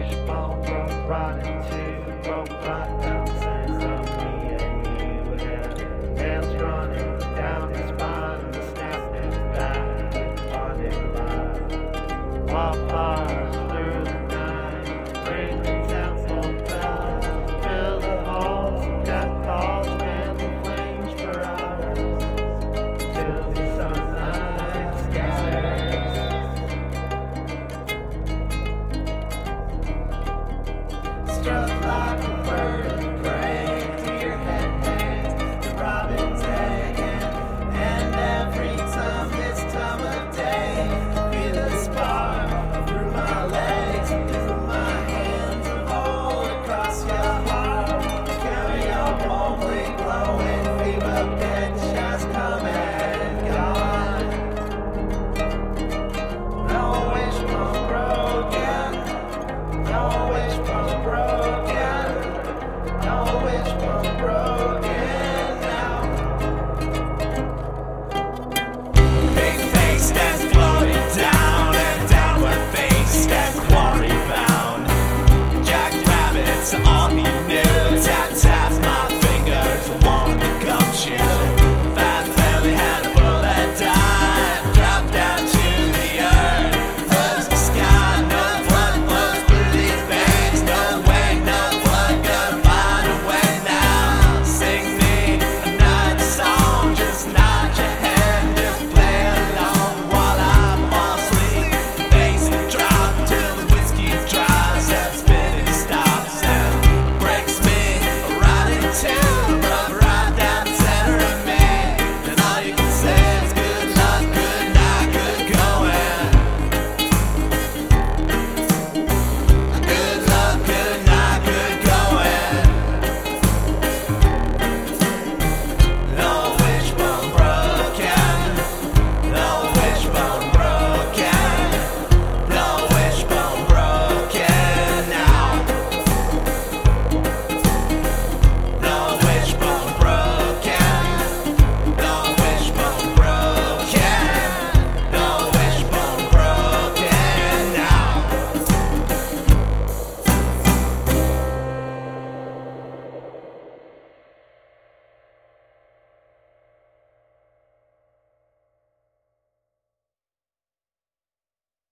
wishbone broke, brought into broke platinum sense of me and you had nails running down the spine, snapping back on live. Wildfires through the night, ringing sounds of bells, fill the halls, death calls, fan the flames for hours, till the sunlight scatters. Struck like